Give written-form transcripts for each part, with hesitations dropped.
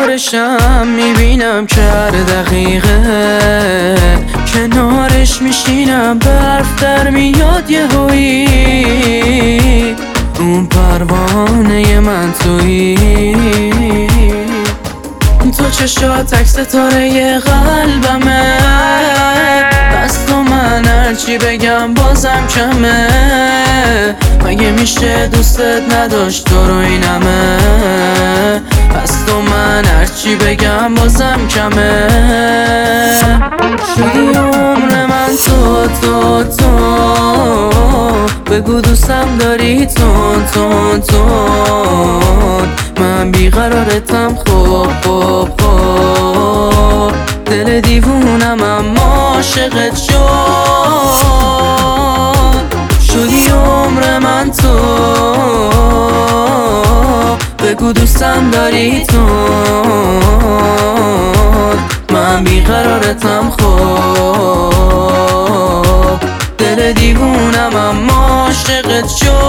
کنارشم میبینم که هر دقیقه کنارش میشینم برف در میاد یهویی اون پروانه من تویی تو چشات عکس ستاره قلبمه بس تو من هرچی بگم بازم کمه مگه میشه دوستت نداشت تو رو اینمه بس تو من هرچی بگم بازم کمه شدی عمر من تو بگو دوستم داری تون من بیقرارتم خوب دل دیوونم اما عاشقت شدی عمر من تو بگو دوستم داری تو من بیقرارتم خوب دل دیوونم اما عاشقت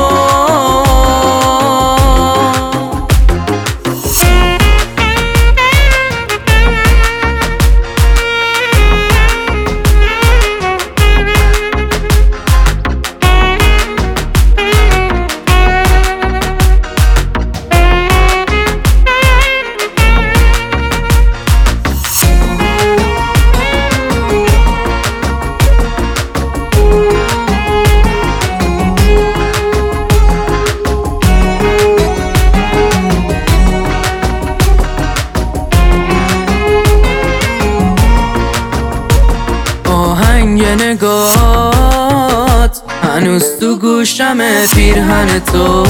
نگات هنوز تو گوشمه پیرهن تو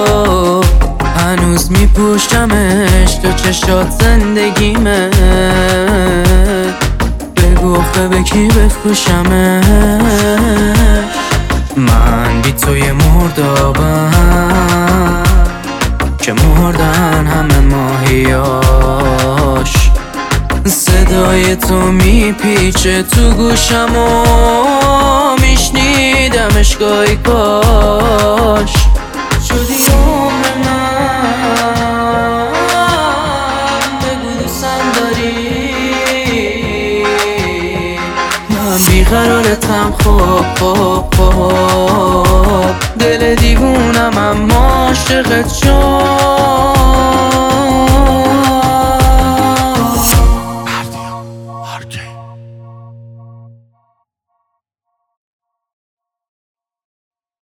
هنوز میپوشمش تو چشات زندگیمه بگو آخه به کی بفروشمه من بی توی مردابم که مردن همه ماهیاش صدای تو میپیچه تو گوشم و میشنیدمش گاهی کاش شدی عمر من بگو دوستم داری من بیقرارتم خوب دل دیوونم اما عاشقت